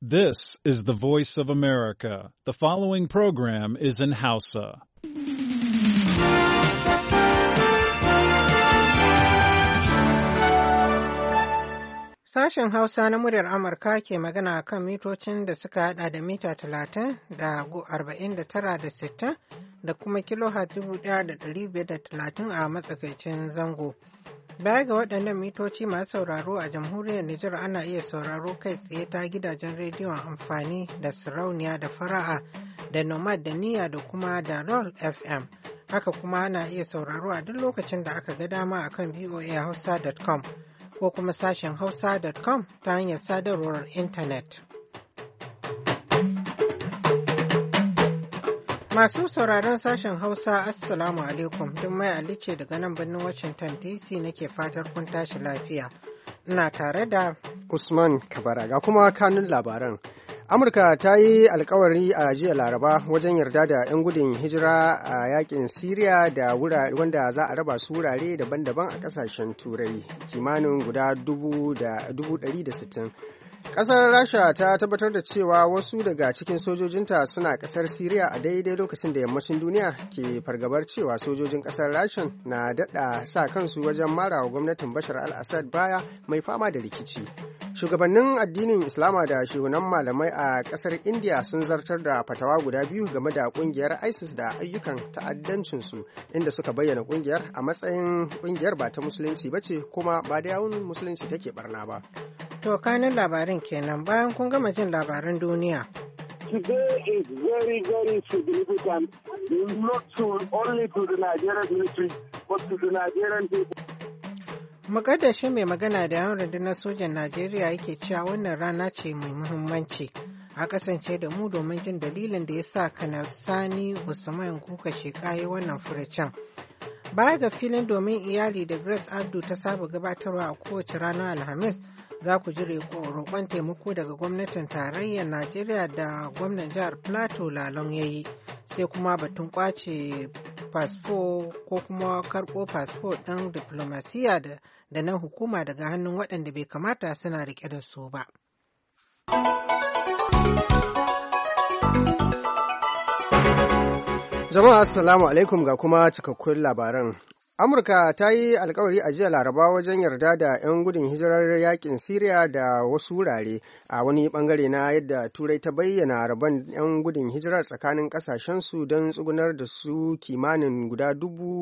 This is the voice of America. The following program is in Hausa. Sashen Hausa na muryar Amurka ke magana a kan mitocin da suka hada da mita 30 da 49 da 60 da kuma kilohertz 1530 a matsakaicin zango. Baya ga waɗannan mitoci masu sauraro a jamhuriyar Nijar ana iya sauraro kai tsaye ta gidajen rediyon amfani da sarauniya da fara'a da nomad da niyya da kuma da roll FM. Haka kuma ana iya sauraro a duk lokacin da aka ga dama a kan voahausa.com ko kuma sashen hausa.com ta hanyar sadarwar intanet. Masu sauraron sashen Hausa, Assalamu alaikum, Jummai Ali ce daga nan birnin Washington DC nake fatar kun tashi lafiya. Ina tare da Usman Kabara ga kuma kanun labaran. Amurka ta yi alkawari a jiya Laraba wajen yarda da 'yan gudun hijira a yakin Siriya da wanda za a raba su wurare daban-daban a kasashen Turai, kimanin guda 160. Ƙasar Rasha ta tabbatar da cewa wasu daga cikin sojojinta suna ƙasar Siriya a daidai lokacin da yammacin duniya ke fargabar cewa sojojin ƙasar Rasha na daɗa sa kansu wajen marawa gwamnatin Bashar al-Assad baya mai fama da rikici. Shugabannin addinin Islama da shehunan malamai a ƙasar India sun zartar da fatawa guda biyu game da ƙungiyar ISIS da ayyukan ta'addancinsu, inda suka bayyana ƙungiyar a matsayin ƙungiyar ba ta musulunci ba ce kuma ba da yawun musulunci take barna ba. To kanin labarin kenan bayan kun gama jin labaran duniya. Today is very, very significant, not only to the Nigerian military, but to the Nigerian people. Mukaddashin mai magana da yawan rundunar sojan Najeriya yake cewa wannan rana ce mai muhimmanci. A kasance da mu domin jin dalilin da ya sa Kanar Sani Usman Kuka shekaye wannan furucin. Baya ga filin domin iyali da Grace Abdu ta saba gabatarwa a kowace ranar Alhamis, za ku ji roƙon taimako daga gwamnatin tarayyar Najeriya da gwamnan jihar Plateau Lalong ya yi, sai kuma batun kwace fasfo ko kuma karɓo fasfo ɗin diplomasiya da na hukuma daga hannun waɗanda bai kamata suna riƙe da su ba. Jama'a assalamu alaikum ga kuma cikakkun labaran. Amurka ta yi alkawari a jiya Laraba wajen yarda da 'yan gudun hijirar yakin Siriya da wasu wurare a wani bangare na yadda Turai ta bayyana rabon 'yan gudun hijirar tsakanin kasashensu don tsugunar da su kimanin guda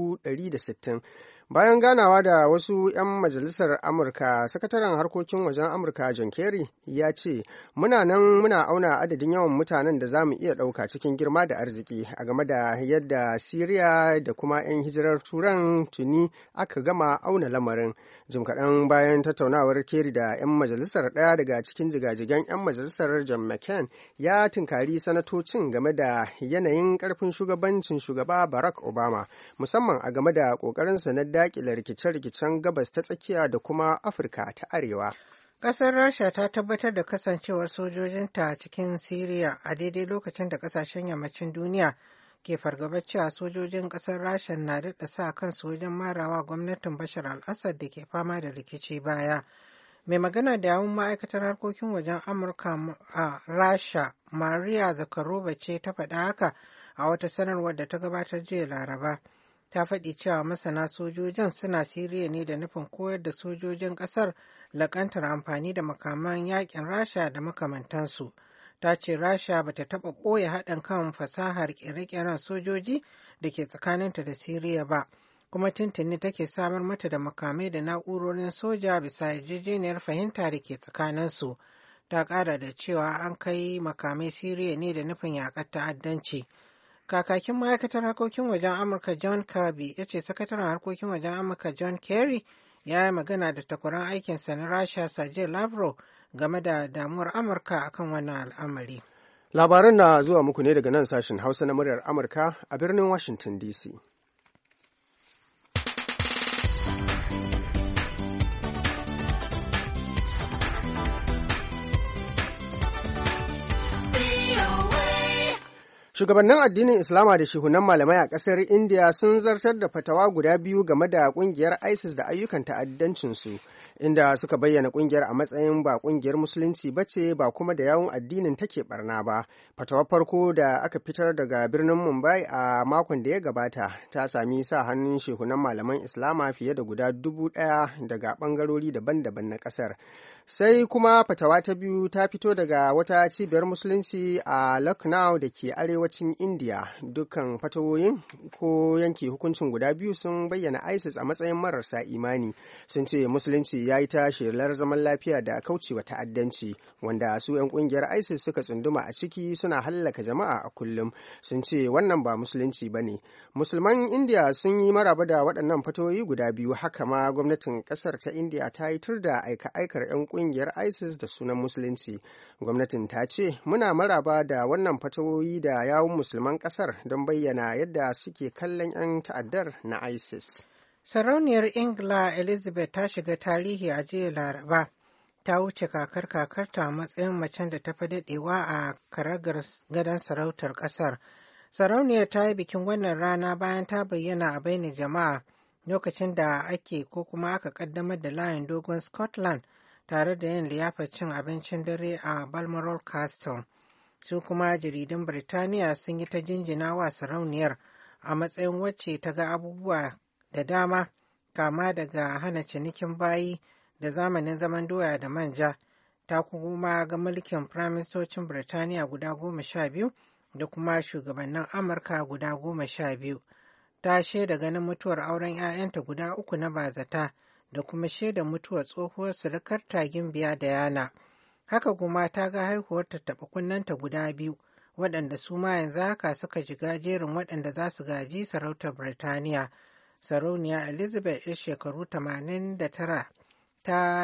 160. Bayan ganawa da wasu 'yan majalisar Amurka, sakataren harkokin wajen Amurka John Kerry ya ce, muna auna adadin yawan mutanen da za mu iya ɗauka cikin girma da arziki a game da yadda Siriya da kuma 'yan hijirar Turan tuni aka gama auna lamarin. Jim kaɗan bayan tattaunawar Kerry da 'yan majalisar, ɗaya daga cikin jigajigan 'yan majalisar John McCain ya tunkari sanatocin game da yanayin ƙarfin shugabancin shugaba Barack Obama, musamman a game da ƙoƙarinsa na daƙile rikice-rikicen gabas ta tsakiya da kuma Afirka ta Arewa. Ƙasar Rasha ta tabbatar da kasancewar sojojinta a cikin Siriya a daidai lokacin da ƙasashen yammacin duniya ke fargabar cewa sojojin ƙasar Rasha na daɗa sa kansu wajen marawa gwamnatin Bashar al-Assad da ke fama da rikici baya. Mai magana da yawun ma'aikatar harkokin wajen Amurka a Rasha, Maria Zakharova ce ta faɗa haka a wata sanarwar da ta gabatar jiya Laraba. Ta faɗi cewa masana sojojin suna Siriya ne da nufin koyar da sojojin ƙasar laƙantar amfani da makaman yaƙin Rasha da makamantansu. Ta ce Rasha ba ta taɓa ɓoye haɗin kan fasahar ƙere-ƙeren sojoji da ke tsakaninta da Siriya ba, kuma tuntuni take samar mata da makamai da na'urorin soja bisa yarjejeniyar fahimta da ke tsakaninsu. Ta ƙara da cewa an kai makamai Siriya ne da nufin yaƙar ta'addanci. Kakakin ma'aikatar harkokin wajen Amurka John Kirby ya ce sakataren harkokin wajen Amurka John Kerry ya yi magana da takwaran aikinsa na Rasha Sergei Lavrov game da damuwar Amurka akan wannan al'amari. Labaran na zuwa muku ne daga nan sashen Hausa na muryar Amurka a birnin Washington DC. Shugabannin addinin Islama da shehunan malamai a ƙasar India sun zartar da fatawa guda biyu game da ƙungiyar ISIS da ayyukan ta'addancinsu, inda suka bayyana ƙungiyar a matsayin ba ƙungiyar musulunci ba ce ba kuma da yawun addinin take barna ba. Fatawar farko da aka fitar daga birnin Mumbai a makon da ya gabata ta sami sa hannun shehunan malaman Islama fiye da guda 1,000 daga ɓangarori daban-daban na ƙasar. Sai kuma fatawa ta biyu ta fito daga wata cibiyar musulunci a Lucknow da ke arewacin India. Dukkan fatawoyin ko yanke hukuncin guda biyu sun bayyana ISIS a matsayin marasa imani. Sun ce musulunci ya yi ta shelar zaman lafiya da kaucewa ta'addanci, wanda su 'yan kungiyar ISIS suka tsunduma a ciki suna hallaka jama'a a kullum. Sun ce wannan ba musulunci ba ne. Musulman India sun yi maraba da waɗannan fatawoyi guda biyu. Haka ma gwamnatin ƙasar ta India ta yi tur da aika-aikar 'yan kungiyar ISIS da sunan musulunci. Gwamnatin ta ce muna maraba da wannan fatawoyi da yawun musulman kasar don bayyana yadda suke kallon 'yan ta'addar na ISIS. Sarauniyar Ingila Elizabeth ta shiga tarihi a jiya Laraba. Ta wuce kakarta a matsayin macen da ta fi daɗewa a karagar gadon sarautar ƙasar. Sarauniyar ta yi bikin wannan rana bayan ta bayyana a bainar jama'a lokacin da ake ko kuma aka ƙaddamar da layin dogon Scotland tare da yin liyafar cin abincin dare a Balmoral Castle. Su kuma jaridun Birtaniya sun yi ta jinjina wa sarauniyar a matsayin wacce ta ga abubuwa da dama, kama daga hana cinikin bayi da zamanin zaman doya da manja. Ta kuma ga mulkin firaministocin Birtaniya guda 12 da kuma shugabannin Amurka guda 12. Ta shaida ganin mutuwar auren 'ya'yanta guda 3 na bazata da kuma shaida mutuwar tsohuwar surukar Gimbiya Diana. Haka kuma ta ga haihuwar tattaɓa kunnenta guda 2, waɗanda su ma yanzu haka suka shiga jerin waɗanda za su gaji sarautar Birtaniya. Sarauniya Elizabeth yar shekaru 89 ta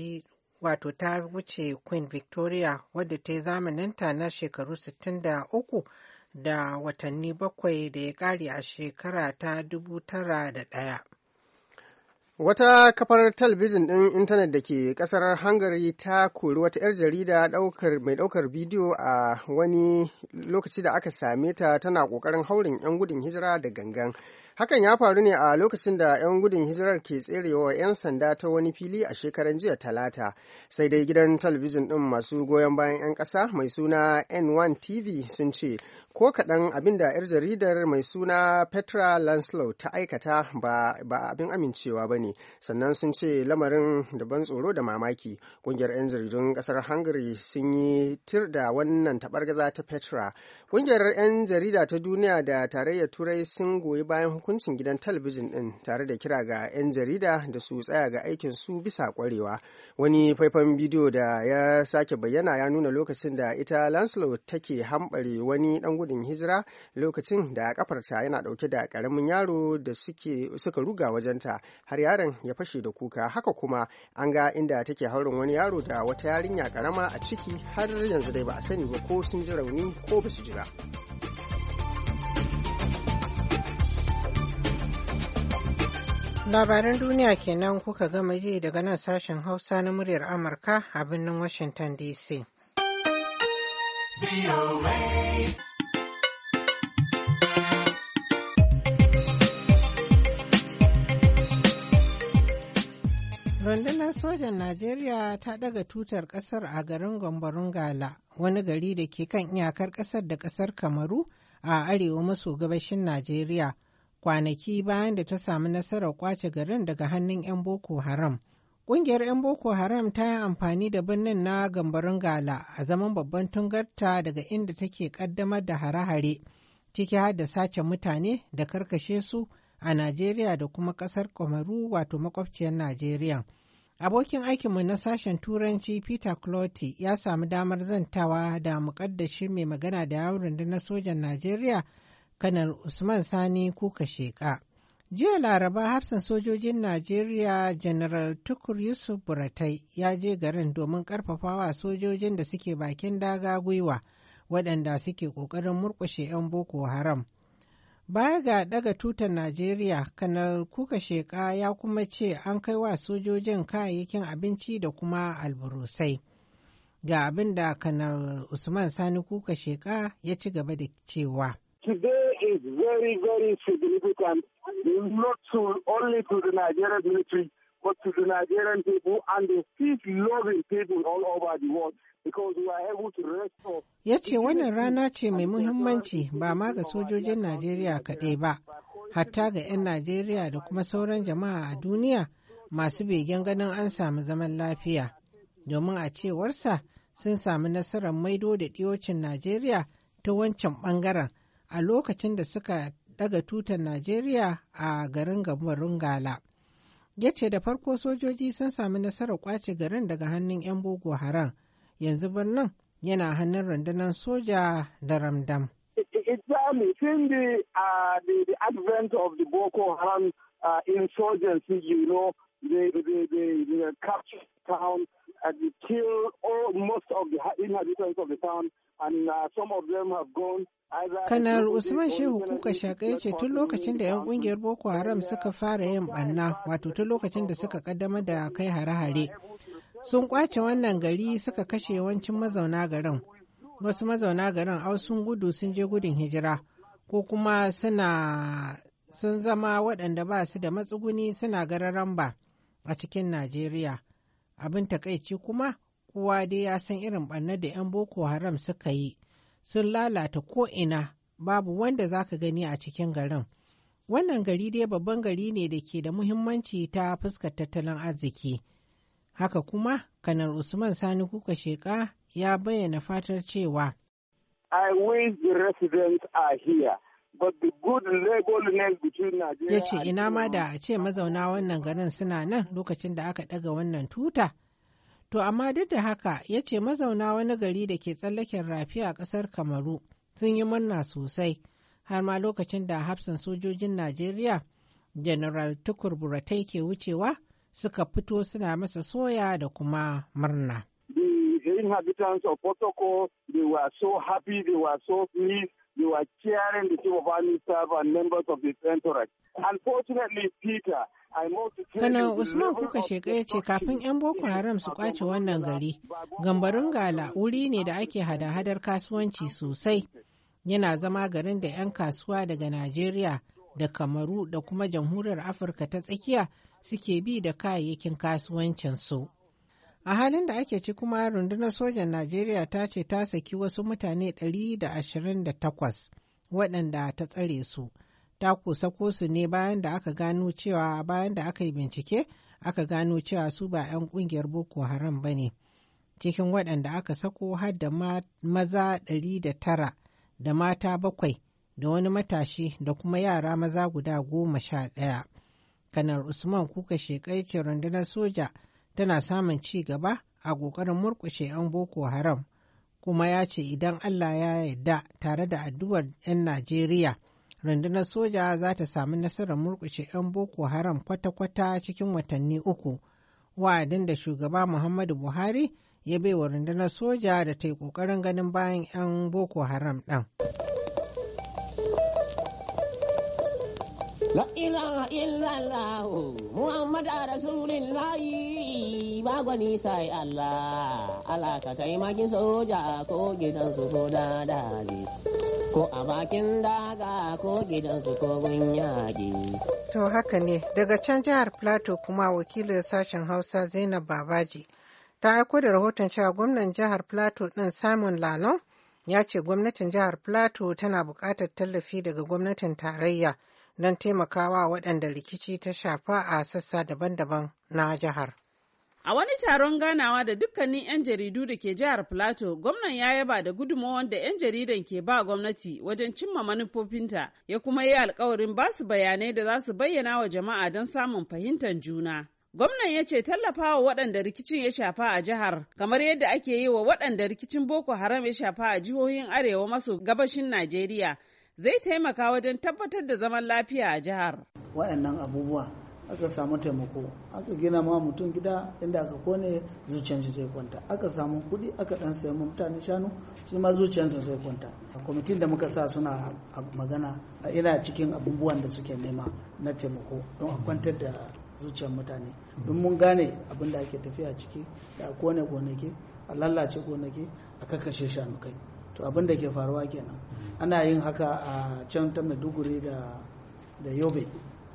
wuce Queen Victoria wadda ta yi zamaninta na shekaru 63 da watanni 7 da ya ƙare a shekara ta 2001. Wata kafar talabijin ɗin intanet da ke ƙasar Hungary ta kori wata 'yar jarida mai ɗaukar bidiyo a wani lokaci da aka same ta tana ƙoƙarin haurin 'yan gudun hijira da gangan. Hakan ya faru ne a lokacin da 'yan gudun hijirar ke tserewa 'yan sanda ta wani fili a shekaran jiya Talata. Sai dai gidan talabijin ɗin masu goyon bayan 'yan ƙasa mai suna N1 TV sun ce ko kaɗan abin da 'yar jaridar mai suna Petra Lancelot ta aikata ba abin amincewa ba ne. Sannan sun ce lamarin da ban tsoro da mamaki. Ƙungiyar 'yan jaridun ƙasar Hungary sun yi tir da wannan taɓargaza ta Petra. Ƙungiyar 'yan jarida ta duniya da tarayyar Turai sun goyi bayan hukuncin gidan talabijin ɗin tare da kira ga 'yan jarida da su tsaya ga aikin su bisa ƙwarewa. Wani faifan bidiyo da ya sake bayyana ya nuna lokacin da ita Lancelot take hambare wani ɗan gudun hijira lokacin da kafarta yana ɗauke da ƙaramin yaro da suka ruga wajenta har yaron ya fashe da kuka. Haka kuma an ga inda take haurin wani yaro da wata yarinya ƙarama a ciki. Har yanzu dai ba a sani ba ko sun ji rauni ko ba su ji ba. Labaran duniya kenan kuka gama ji daga nan sashen Hausa na muryar Amurka a birnin Washington DC. Rundunar sojan Najeriya ta ɗaga tutar ƙasar a garin Gomborun Gala, wani gari da ke kan iyakar ƙasar da ƙasar Kamaru a arewa maso gabashin Najeriya, kwanaki bayan da ta samu nasarar kwace garin daga hannun 'yan Boko Haram. Ƙungiyar 'yan Boko Haram ta yi amfani da birnin na Gomborun Gala a zaman babban tungarta daga inda take ƙaddamar da hare-hare, ciki har da sace mutane da karkashe su a Najeriya da kuma ƙasar Kamaru wato makwabciyar Najeriya. Abokin aikinmu na sashen Turanci Peter Clotty ya samu damar zantawa da muƙaddashin mai magana da yawun rundunar sojan Najeriya, Kanar Usman Sani Kuka Sheka. Jiya Laraba hafsan sojojin Najeriya General Tukur Yusuf Buratai ya je garin domin ƙarfafawa sojojin da suke bakin daga gwiwa waɗanda suke ƙoƙarin murƙushe 'yan Boko Haram. Baya ga daga tutar Najeriya, Kanar Kuka Sheka ya kuma ce an kai wa sojojin kayayyakin abinci da kuma alburusai. Ga abin da Kanar Usman Sani Kuka Sheka ya ci gaba da cewa. Today is very, very significant, not only to the Nigerian military, but to the Nigerian people and the peace-loving people all over the world. Ya ce wannan rana ce mai muhimmanci ba ma ga sojojin Najeriya kaɗai ba, hatta ga 'yan Najeriya da kuma sauran jama'a a duniya masu begen ganin an samu zaman lafiya. Domin a cewarsa sun sami nasarar maido da ɗiyocin Najeriya ta wancan ɓangaren a lokacin da suka ɗaga tutar Najeriya a garin Gabarun Gala. Ya ce da farko sojoji sun sami nasarar ƙwace garin daga hannun 'yan Boko Haram. Yanzu birnin yana hannun rundunar soja da ramdam. Exactly. Since the advent of the Boko Haram insurgency, they captured town and they killed most of the inhabitants of the town, and some of them have gone. Kanar Usman Shehu Kuka Shaka ya ce tun lokacin da 'yan kungiyar Boko Haram suka fara yin ɓanna, wato tun lokacin da suka kaddamar da kai hare-hare. Sun kwace wannan gari suka kashe yawancin mazauna garin. Wasu mazauna garin au sun gudu sun je gudun hijira ko kuma sun zama waɗanda ba su da matsuguni suna gararan ba a cikin Najeriya. Abin takaici kuma kowa dai ya san irin ɓannar da 'yan Boko Haram suka yi. Sun lalata ko'ina babu wanda za ka gani a cikin garin. Wannan gari dai babban gari ne da ke da muhimmanci ta fuskar tattalin arziki. Haka kuma, Kanar Usman Sani Kuka Sheka ya bayyana fatar cewa, I wish the residents are here, but the good neighborliness between Nigeria. Ya ce ina ma da a ce mazauna wannan garin suna nan lokacin da aka ɗaga wannan tuta. To amma duk da haka ya ce mazauna wani gari da ke tsallaken rafi a ƙasar Kamaru sun yi murna sosai, har ma lokacin da hafsan sojojin Najeriya, General Tukur Buratai ke wucewa, suka fito suna masa soya da kuma murna. The inhabitants of Potoko, they were so happy, they were so pleased, they were cheering the chief of army staff and members of the entourage. Unfortunately, Peter, Kanar Usman Kuka Sheka ya ce kafin 'yan Boko Haram su kwace wannan gari, Gambarun Gala wuri ne da ake hada-hadar kasuwanci sosai. Yana zama garin da 'yan kasuwa daga Najeriya da Kamaru da kuma Jamhuriyar Afirka ta Tsakiya suke bi da kayayyakin kasuwancinsu. A halin da ake ci kuma rundunar sojan Najeriya ta ce ta saki wasu mutane 128 waɗanda ta tsare su. Ta sako su ne bayan da aka yi bincike aka gano cewa su ba 'yan ƙungiyar Boko Haram ba ne. Cikin waɗanda aka sako har da maza 109 da mata 7 da wani matashi da kuma yara maza guda 11. Kanar Usman Kuka Sheka ce rundunar soja tana samun ci gaba a ƙoƙarin murƙushe 'yan Boko Haram, kuma ya ce idan Allah ya yarda tare da addu'ar 'yan Najeriya, rundunar soja za ta sami nasarar murƙushe 'yan Boko Haram kwata-kwata cikin watanni 3, wa'adin da shugaba Muhammadu Buhari ya bai wa rundunar soja da ta yi ƙoƙarin ganin bayan 'yan Boko Haram ɗin. La ilaha illallah Muhammad Rasulullah ba gwani sai Allah Allah ka taimaki soja ko gidansu ko dadali ko a bakin daga ko gidansu ko gun yaƙi. To haka ne daga can jihar Plateau kuma wakilin sashen Hausa Zainab Babaji ta aiko da rahoton cewa gwamnan jihar Plateau ɗin Simon Lalong ya ce gwamnatin jihar Plateau tana buƙatar tallafi daga gwamnatin tarayya don taimakawa waɗanda rikici ta shafa a sassa daban-daban na jihar. A wani taron ganawa da dukkanin 'yan jaridu da ke jihar Plateau, gwamnan ya yaba da gudunmawar da 'yan jaridan ke ba gwamnati wajen cimma manufofinta, ya kuma yi alkawarin ba su bayanai da za su bayyana wa jama'a don samun fahimtar juna. Gwamnan ya ce tallafawa waɗanda rikicin ya shafa a jihar, kamar yadda ake yi wa waɗanda rikicin Boko Haram ya shafa a jihohin arewa maso gabashin Najeriya, zai taimaka wajen tabbatar da zaman lafiya a jihar. Waɗannan abubuwa aka samu taimako, aka gina ma mutum gida inda aka kone zuciyarsa zai kwanta, aka samu kuɗi aka ɗan sayi mutane shanu shi ma zuciyarsa zai kwanta. A kwamitin da muka sa suna magana a ina cikin abubuwan da suke nema na taimako don a kwantar da zuciyar mutane, don mun gane abin da ake tafiya ciki da kone gonaki a lallace gonaki a kakkashe shanukai. To abin da ke faruwa kenan. Ana yin haka a can ta Maiduguri da Yobe.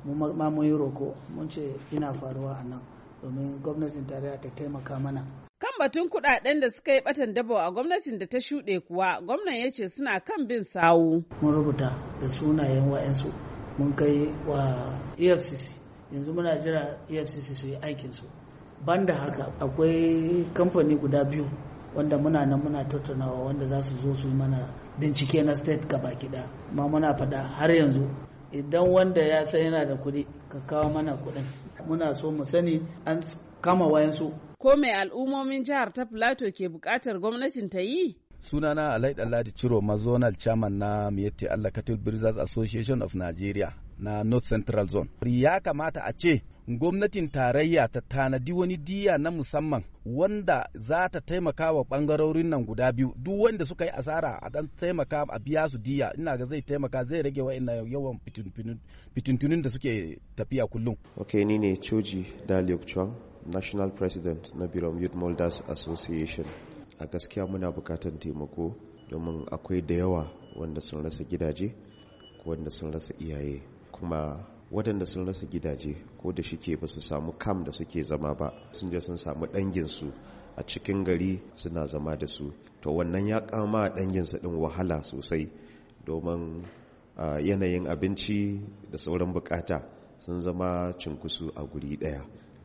Mun yi roko mun ce ina faruwa a nan domin gwamnatin tarayya ta taimaka mana. Kan batun kuɗaɗen da suka yi ɓatan dabo a gwamnatin da ta shuɗe kuwa gwamnan ya ce suna kan bin sawu. Mun rubuta da sunayen wa'yansu mun kai wa EFCC, yanzu muna jira EFCC su yi aikinsu. Banda haka akwai kamfani guda 2 wanda muna tattaunawa wanda za su zo su yi mana bincike na state gaba ɗaya. Ma muna faɗa har yanzu idan wanda ya san yana da kuɗi ka kawo mana kuɗin. Muna so mu sani an kama wayansu. Ko mai al'ummomin jihar ta Plateau ke buƙatar gwamnatin ta yi? Sunana Alhaji Ɗanladi Ciro, Zonal Chairman na Miyetti Allah Cattle Breeders Association of Nigeria na North Central Zone. Ya kamata a ce gwamnatin tarayya ta tanadi wani diya na musamman wanda za ta taimaka wa ɓangarorin nan guda biyu. Duk wanda suka yi asara a dan taimaka a biya su diya, ina ga zai taimaka, zai rage wa'annan yawan fitintunin da suke tafiya kullum. Okay, ni ne Choji Daliok Chong, National President na Birom Youth Molders Association. A gaskiya muna bukatar taimako domin akwai da yawa wanda sun rasa gidaje ko wanda sun rasa iyaye, kuma waɗanda sun rasa gidaje ko da shike ba su samu kam da suke zama ba, sun je sun samu danginsu a cikin gari suna zama da su. To wannan ya kama danginsu din wahala sosai domin yanayin abinci da sauran bukata sun zama cinkusu a guri ɗaya.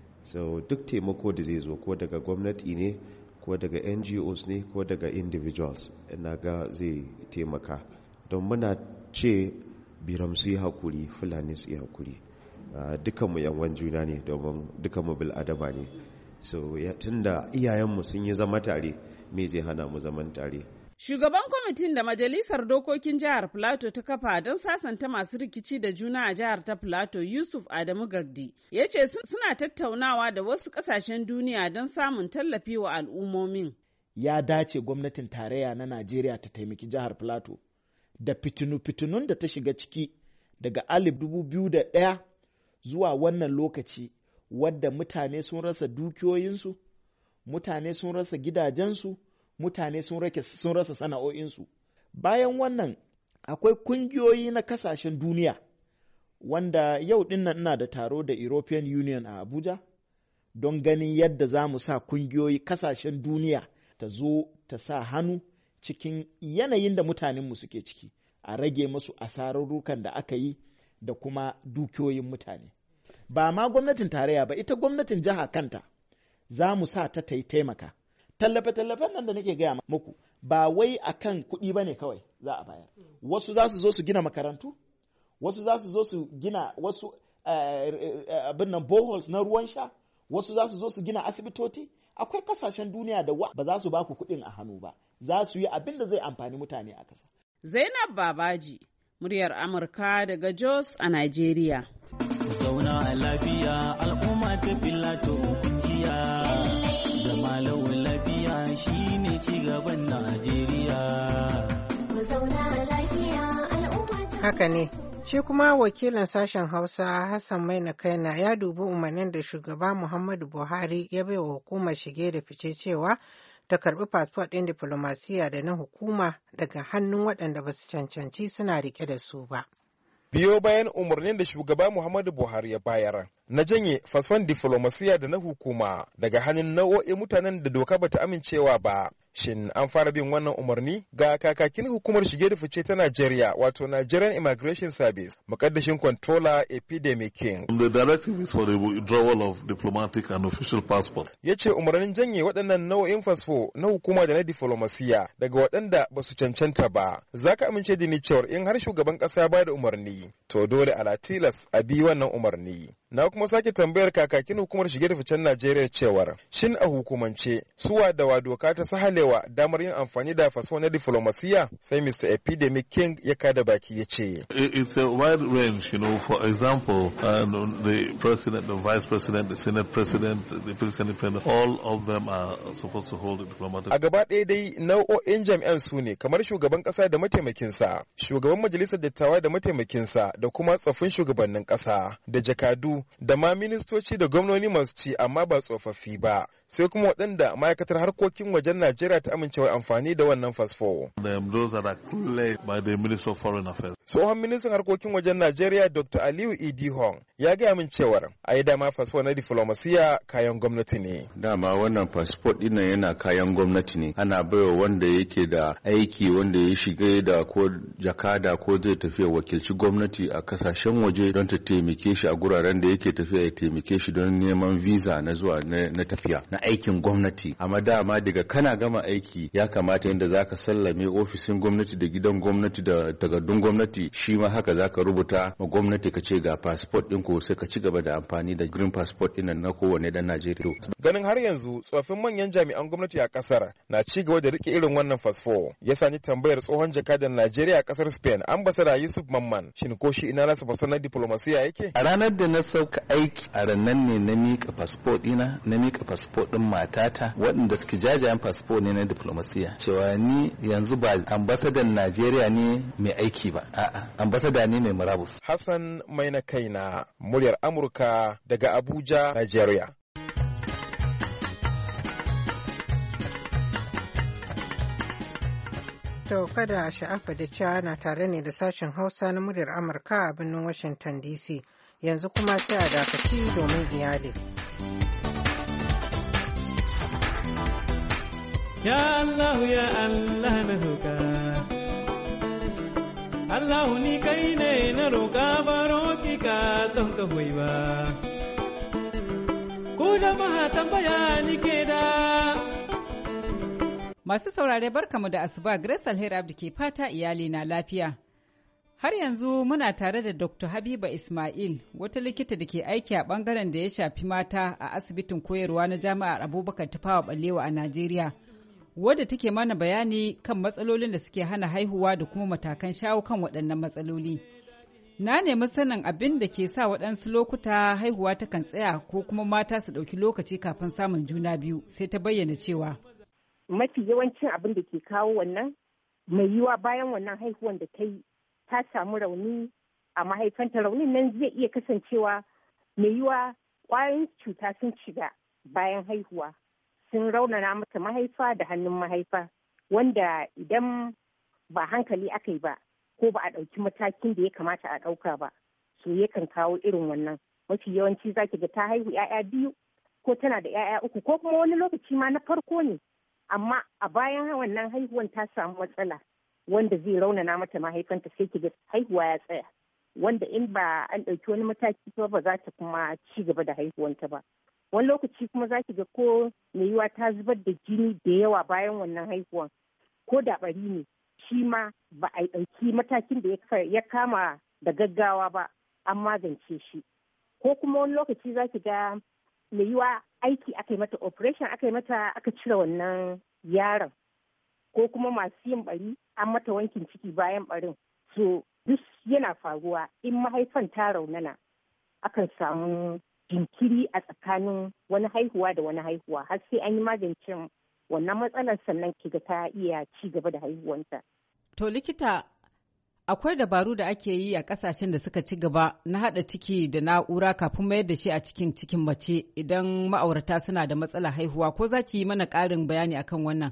So duk taimako da zai zo ko daga gwamnati ne ko daga NGOs ne ko daga individuals, ina ga zai taimaka. Don muna ce Biram su yi hakuri, Fulani su yi hakuri, dukanmu yanwan juna ne domin dukanmu bil'adama ne. So tunda iyayenmu sun yi zama tare, me zai hana mu zaman tare? Shugaban kwamitin da Majalisar Dokokin Jihar Plateau ta kafa don sasanta masu rikici da juna a jihar ta Plateau, Yusuf Adamu Gagdi, ya ce suna tattaunawa da wasu ƙasashen duniya don samun tallafi wa al'ummomin. Ya dace gwamnatin tarayya na Najeriya ta taimaki jihar Plateau da fitinun da ta shiga ciki daga 2001 zuwa wannan lokaci, wadda mutane sun rasa dukiyoyinsu, mutane sun rasa gidajensu, mutane sun rasa sana'o'insu. Bayan wannan akwai kungiyoyi na kasashen duniya wanda yau dinnan ina da taro da European Union a Abuja don ganin yadda za mu sa kungiyoyi kasashen duniya ta zo ta sa hannu cikin yanayin da mutanenmu suke ciki, a rage masu asararrukan da aka yi da kuma dukiyoyin mutane. Ba ma gwamnatin tarayya ba, ita gwamnatin jiha kanta za mu sa ta taimaka. Tallafe-tallafen nan da nake gaya muku ba wai akan kuɗi ba ne kawai za a bayar. Wasu za su zo su gina makarantu, wasu za su zo su gina wasu abin nan boreholes na ruwan sha, wasu za su zo su gina asibitoci. Akwai kasashen duniya da ba za su ba ku kuɗin a hannu ba, za su yi abin da zai amfani mutane a ƙasa. Zainab Babaji, muryar Amurka daga Jos a Najeriya. Zauna a lafiya al'umma ta Filato kungiya da malawin lafiya shine cigaban Najeriya. Haka ne, shi kuma wakilin sashen Hausa Hassan Maina Kaina ya dubi umarnin da shugaba Muhammadu Buhari ya bai wa hukumar shige da fice cewa ta karbi fasfot ɗin diflomasiyya da na hukuma daga hannun waɗanda ba su cancanci suna rike da su ba. Biyo bayan umarnin da shugaba Muhammadu Buhari ya bayar na janye fasfon diflomasiya da na hukuma daga hannun nau'o'in mutanen da doka bata amincewa ba. Shin an fara bin wannan umarni? Ga kakakin hukumar shige da fice ta Najeriya, wato Nigerian Immigration Service, mukaddashin controller Epidemic King. The directive is for the withdrawal of diplomatic and official passport. Ya ce umarnin janye waɗannan nau'in fasfo na hukuma da na diflomasiya daga waɗanda ba su cancanta ba. Za ka amince da ni cewar in har shugaban ƙasa ya bada umarni, to dole ala tilas a bi wannan umarni. Na kuma sake tambayar kakakin hukumar shige da ficen Najeriya cewar shin a hukumance suwa da wa doka ta sahalewa damar yin amfani da fasfo na diflomasiya? Sai Mr. Epidemic King ya kada baki ya ce. It's a wide range, for example, the president, the vice president, the senate president, the president, all of them are supposed to hold a diplomatic. A gaba ɗaya dai nau'o'in jami'an su ne kamar shugaban ƙasa da mataimakinsa, shugaban majalisar dattawa da mataimakinsa da kuma tsoffin shugabannin ƙasa da jakadu da ma ministoci da gwamnoni masu ci amma ba tsofaffi ba. sai kuma waɗanda ma'aikatar harkokin wajen Najeriya ta amincewa amfani da wannan fasfo. Tsohon ministan harkokin wajen Najeriya Dr. Aliyu Idi Hong ya gaya min cewar a yi dama fasfo na diflomasiya kayan gwamnati ne. Dama wannan fasfo ɗin yana kayan gwamnati ne. Ana baiwa wanda yake da aiki, wanda ya shiga da ko jakada ko zai tafiya wakilci gwamnati a kasashen waje don ta taimake shi a guraren da yake tafiya, ya taimake shi don neman visa na zuwa na tafiya na aikin gwamnati. Amma dama daga kana gama aiki ya kamata yadda zaka sallame ofishin gwamnati da gidan gwamnati da takardun gwamnati, shi ma haka zaka rubuta ma gwamnati ka ce ga passport ɗin ko sai ka ci gaba da amfani da green passport ɗin na kowane dan Najeriya. Ganin har yanzu tsofin manyan jami'an gwamnati a kasar na ci gaba da rike irin wannan fasfo, ya sani tambayar tsohon jakadan Najeriya a kasar Spain ambassador Yusuf Mamman, shin ko shi ina nasa fasfo na diplomasiya yake? A ranar da na sauka aiki a rannan ne na mika fasfo ɗina, na mika fasfo ɗin matata waɗanda suke jajayen fasfo ne na diplomasiya, cewa ni yanzu ba ambasadan Najeriya ne mai aiki ba, a'a ambasada ne mai murabus. Hassan Maina Kaina, muryar Amurka daga Abuja, Najeriya. To kada a sha'afa da cewa na tare ne da sashen Hausa na muryar Amurka a birnin Washington DC. Yanzu kuma sai a dakaci domin iyali. Ya Allah ya Allah na roƙa. Allah ni kai ne na roƙa baro ki ka don ka hoyi ba. Ku jama'a tambaya ni ke da. Masu saurare barkamu da asuba, Grace Alheri Abdi ke fata iyali na lafiya. Har yanzu muna tare da Dr. Habiba Ismail, wata likita da ke aiki a bangaren da ya shafi mata a asibitin koyarwa na Jami'ar Abubakar Tafawa Balewa a Najeriya, wadda take mana bayani kan matsalolin da suke hana haihuwa da kuma matakan shawo kan waɗannan matsaloli. Na nemi sanin abin da ke sa waɗansu lokuta haihuwa takan tsaya ko kuma mata su ɗauki lokaci kafin samun juna biyu, sai ta bayyana cewa mafi yawancin abin da ke kawo wannan mai yiwa bayan wannan haihuwan da ta yi ta samu rauni a mahaifanta. Raunin nan zai iya kasancewa mai yiwa ƙwayoyin cuta sun shiga bayan haihuwa, sun raunana mata mahaifa da hannun mahaifa, wanda idan ba hankali aka yi ba ko ba a ɗauki matakin da ya kamata a ɗauka ba, so yakan kawo irin wannan. Mafi yawanci za ki ga ta haihu 'ya'ya biyu ko tana da 'ya'ya uku, ko kuma wani lokaci ma na farko ne, amma a bayan wannan haihuwan ta samu matsala wanda zai raunana mata mahaifanta, sai ki ga haihuwa ya tsaya, wanda in ba an ɗauki wani mataki ba za ta kuma ci gaba da haihuwanta ba. Wani lokaci kuma za ki ga ko mai yiwa ta zubar da jini da yawa bayan wannan haihuwan, ko da bari ne, shi ma ba a ɗauki matakin da ya kama da gaggawa ba an magance shi. Ko kuma wani lokaci za ki ga mai yiwa aiki aka yi mata, operation aka yi mata, aka cire wannan yaron, ko kuma masu yin bari an mata wankin ciki bayan barin. So duk yana faruwa in mahaifan ta raunana, akan samu jinkiri a tsakanin wani haihuwa da wani haihuwa har sai an yi magancin wannan matsalar sannan kiga ta iya ci gaba da haihuwanta. To likita, akwai dabaru da ake yi a kasashen da suka ci gaba na haɗa ciki da na'ura kafin mayar da shi a cikin mace idan ma'aurata suna da matsala haihuwa, ko za ki yi mana ƙarin bayani akan wannan?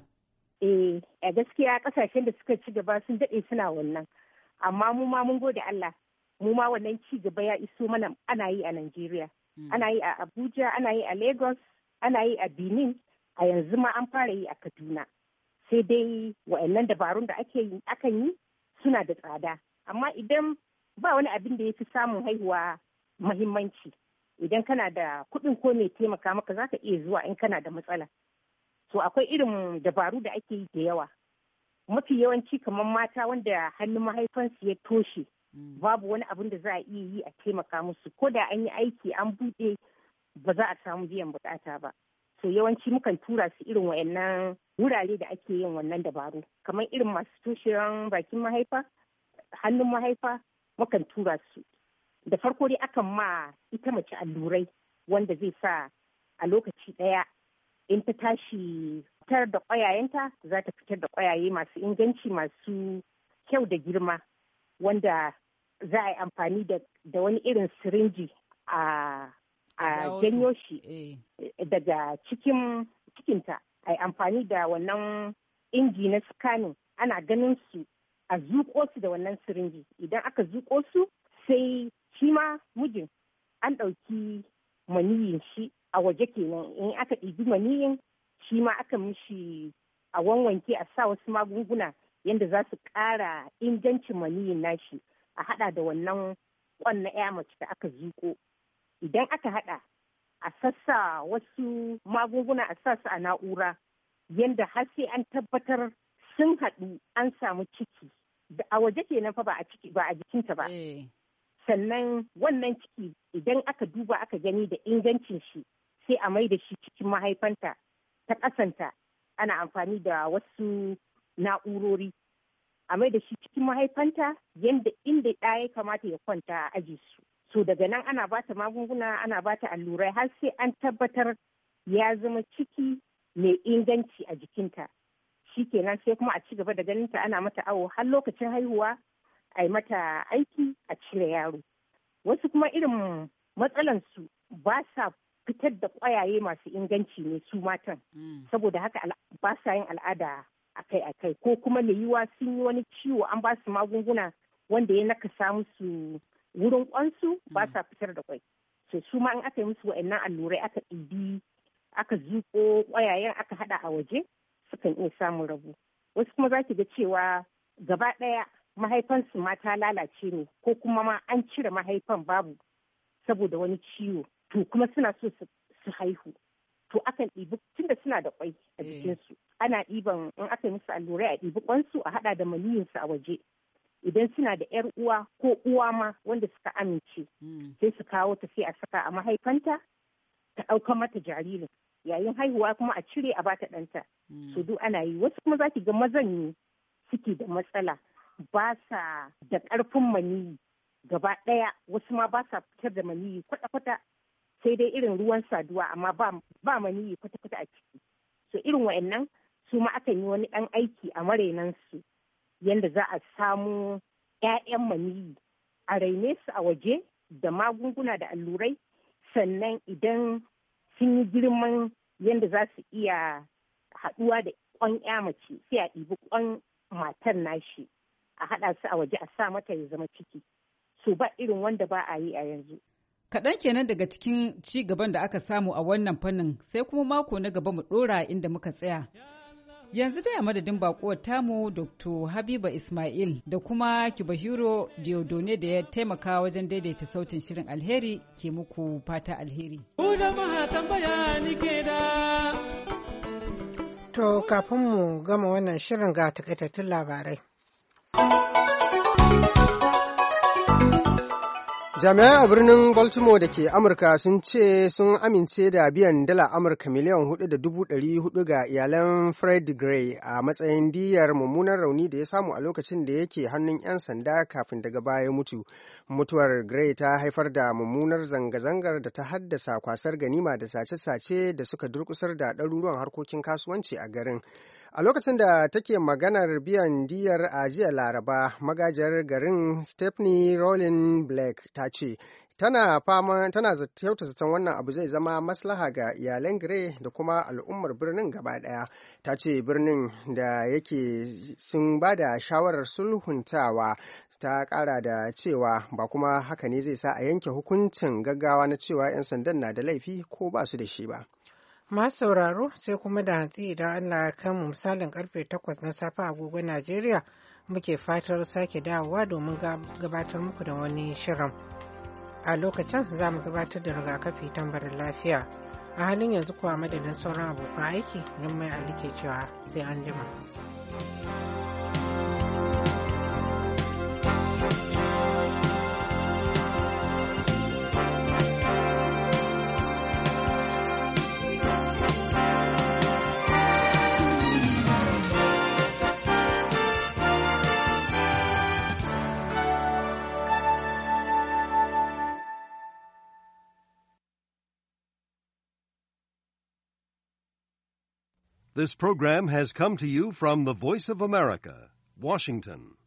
A gaskiya kasashen da suka ci gaba sun daɗe suna wannan, amma mu ma mun gode Allah, mu ma wannan ci gaba ya iso mana. Ana yi a Najeriya, ana yi a Abuja, ana yi a Lagos, ana yi a Benin, a yanzu ma an fara yi a Kaduna. Sai dai wa'annan dabarun da akan yi suna da tsada, amma idan ba wani abin da ya fi samun haihuwa mahimmanci, idan kana da kuɗin ko mai taimaka maka za ka iya zuwa in kana da matsala. So akwai irin dabaru da ake yi da yawa. Mafi yawanci kamar mata wanda hannun mahaifansu ya toshe, babu wani abin da za a iya yi a taimaka musu, ko da an yi aiki an buɗe ba za a samu biyan bukata ba. So yawanci mukan tura su irin wayannan wurare da ake yin wannan dabaru, kamar irin masu toshewan bakin mahaifa, hannun mahaifa, mukan tura su. Da farko dai akan ma ita mace allurai wanda zai sa a lokaci ɗaya in ta tashi fitar da ƙwayayenta za ta fitar da ƙwayaye masu inganci, masu kyau da girma, wanda za a yi amfani da wani irin sirinji a a janyo shi daga cikinta a amfani da wannan inji na scanning ana ganin su a zuƙo su da wannan sirinji. Idan aka zuƙo su sai shi ma mijin an ɗauki maniyin shi a waje kenan, in aka ɗibi maniyin shi ma aka mishi a wanwanke a sa wasu magunguna yadda za su ƙara ingancin maniyin nashi, a haɗa da wannan ƙwan na ya mace da aka zuƙo. Idan aka haɗa a sassa wasu magunguna a sa su a na'ura yadda har sai an tabbatar sun haɗu an samu ciki a waje kenan fa ba a jikinta ba. Sannan wannan ciki idan aka duba aka gani da ingancin shi sai a mai da shi cikin mahaifanta ta ƙasanta, ana amfani da wasu na'urori a mai da shi cikin mahaifanta yadda inda ɗaya ya kamata ya kwanta a aji su. So daga nan ana bata magunguna, ana bata allurai har sai an tabbatar ya zama ciki mai inganci a jikinta. Shi kenan sai kuma a ci gaba da ganinta ana mata awo har lokacin haihuwa a yi mata aiki a cire yaro. Wasu kuma irin matsalansu ba sa fitar da ƙwayaye masu inganci ne su matan. Saboda haka ba sa yin al'ada akai-akai, ko kuma mai yiwuwa sun yi wani ciwo an ba su magunguna wanda ya nakasa musu wurin kwansu ba sa fitar da kwai. So su ma in aka yi musu wa'annan allurai aka ɗibi aka zuƙo ƙwayayen aka haɗa a waje sukan iya samun rabu. Wasu kuma za ki ga cewa gaba ɗaya mahaifansu ma ta lalace ne, ko kuma ma an cire mahaifan babu saboda wani ciwo, to kuma suna so su haihu. To akan ɗibi tunda suna da kwai a jikinsu, ana ɗiban in aka yi musu allurai a ɗibi kwansu a haɗa da maniyinsu a waje. Idan suna da 'yar uwa ko uwa ma wanda suka amince sai su kawo ta sai a saka a mahaifanta ta ɗauka mata jaririn, yayin haihuwa kuma a cire a bata ɗanta. So duk ana yi. Wasu kuma za ki ga mazan ne suke da matsala, ba sa da ƙarfin maniyi gaba ɗaya, wasu ma ba sa fitar da maniyi kwata-kwata, sai dai irin ruwan saduwa amma ba maniyi kwata-kwata a ciki. So irin wa'annan su ma akan yi wani ɗan aiki a marainansu yadda za a samu 'ya'yan maniyi a raine su a waje da magunguna da allurai, sannan idan sun yi girman yadda za su iya haɗuwa da ƙwan 'ya mace sai a ɗibi ƙwan matar nashi a haɗa su a waje a sa mata ya zama ciki. So ba irin wanda ba a yi a yanzu. Kaɗan kenan daga cikin ci gaban da aka samu a wannan fannin, sai kuma mako na gaba mu ɗora inda muka tsaya. Yanzu dai a madadin bakuwar tamu Dr. Habiba Ismail da kuma Kibahiro Diodone da ya taimaka wajen daidaita sautin shirin, alheri ke muku fata alheri. To kafin mu gama wannan shirin ga takaitattun labarai. Jami'ai a birnin Baltimore da ke Amurka sun ce sun amince da biyan dala Amurka miliyan 4.400 ga iyalan Fred Gray a matsayin diyyar mummunan rauni da ya samu a lokacin da yake hannun 'yan sanda kafin daga baya mutu. Mutuwar Gray ta haifar da mummunar zanga-zangar da ta haddasa kwasar ganima da sace-sace da suka durkusar da ɗaruruwan harkokin kasuwanci a garin. A lokacin da take maganar biyan diyar a jiya Laraba, magajiyar garin Stephanie Rowling Blake ta ce tana kyauta zaton wannan abu zai zama maslaha ga iyalan Gray da kuma al'ummar birnin gaba daya. Ta ce birnin da yake sun ba da shawarar sulhuntawa, ta kara da cewa ba kuma haka ne zai sa a yanke hukuncin gaggawa na cewa 'yan sandan na da laifi ko ba su da shi ba. Masu sauraro sai kuma da hantsi idan Allah ya kai mu misalin karfe 8 na safe agogon Najeriya muke fatar sake dawowa domin gabatar muku da wani shirin. A lokacin za mu gabatar da rigakafi tambarin lafiya. A halin yanzu kuwa madadin sauran abokan aiki, Jummai Ali ke cewa sai an jima. This program has come to you from the Voice of America, Washington.